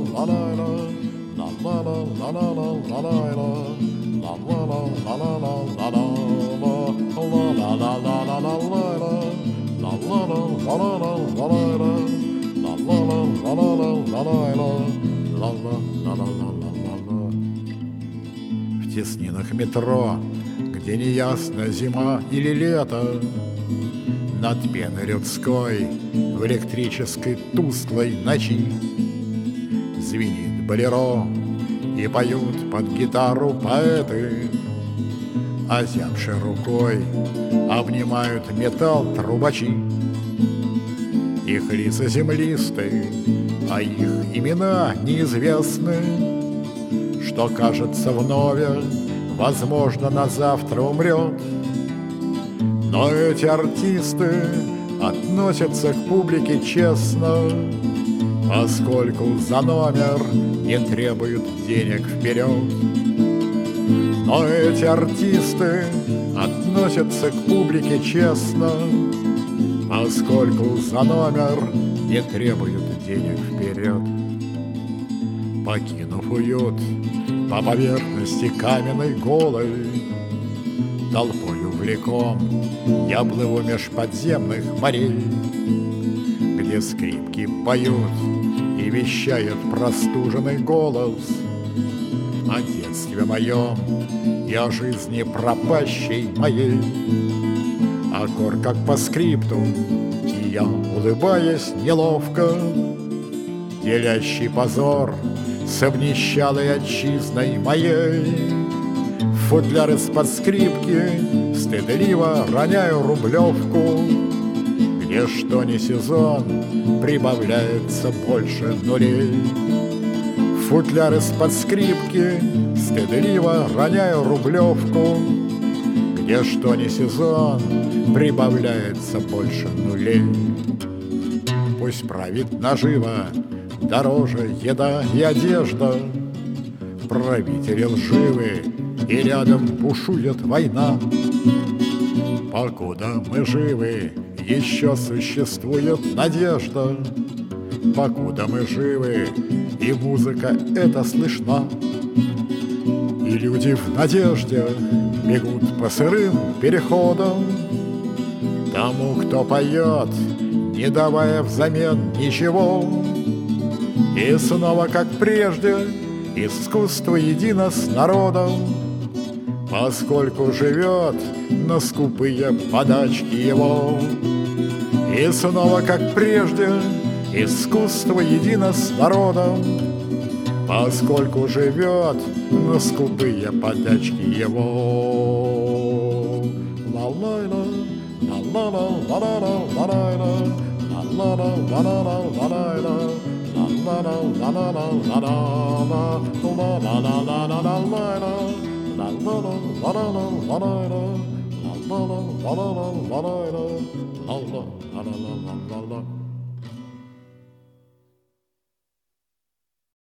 В теснинах метро, где неясно, зима или лето, над пеной людской в электрической тусклой ночи звенит болеро, и поют под гитару поэты, озябшей рукой обнимают металл трубачи. Их лица землисты, а их имена неизвестны, что, кажется, вновь, возможно, на завтра умрет. Но эти артисты относятся к публике честно, поскольку за номер не требуют денег вперед. Но эти артисты относятся к публике честно, поскольку за номер не требуют денег вперед. Покинув уют по поверхности каменной голой, толпою влеком я плыву меж подземных морей, где скрипки поют и вещает простуженный голос о детстве моем и о жизни пропащей моей. Аккорд как по скрипту, и я, улыбаясь неловко, делящий позор с обнищалой отчизной моей. Футляр из-под скрипки стыдливо роняю рублевку, где что ни сезон прибавляется больше нулей. Футляр из-под скрипки стыдливо роняю рублевку, где что ни сезон прибавляется больше нулей. Пусть правит нажива, дороже еда и одежда, правители лживы, и рядом бушует война. Покуда мы живы, еще существует надежда. Покуда мы живы, и музыка эта слышна. И люди в надежде бегут по сырым переходам тому, кто поет, не давая взамен ничего. И снова, как прежде, искусство едино с народом, поскольку живет на скупые подачки его. И снова, как прежде, искусство едино с народом, поскольку живет на скупые подачки его. Ла-ла-ла, ла-ла-ла-ла-ла-ла-ла-ла, ла-ла-ла-ла-ла-ла-ла-ла, ла-ла-ла-ла-ла-ла-ла-ла.